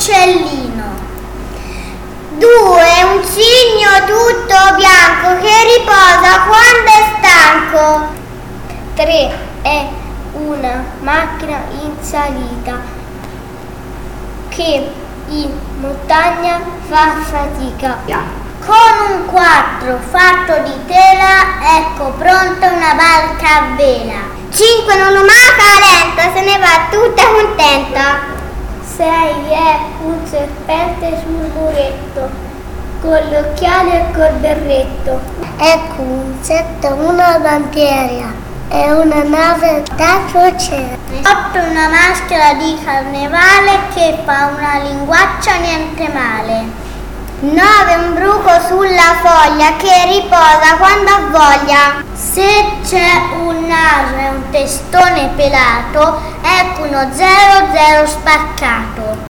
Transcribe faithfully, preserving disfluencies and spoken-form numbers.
uccellino. Due, un cigno tutto bianco che riposa quando è stanco. Tre, è una macchina in salita che in montagna fa fatica. Con un quattro fatto di tela, ecco pronta una barca a vela. Cinque, non lumaca lenta, se ne va tutta contenta. Sei, è un serpente sul muretto, con gli occhiali e col berretto. Ecco un sette, una bandiera, è una nave da crociera. Otto, una maschera di carnevale che fa una linguaccia niente male. Nove, un bruco sulla foglia che riposa quando ha voglia. Se c'è un naso e un testone pelato, ecco uno zero zero spaccato.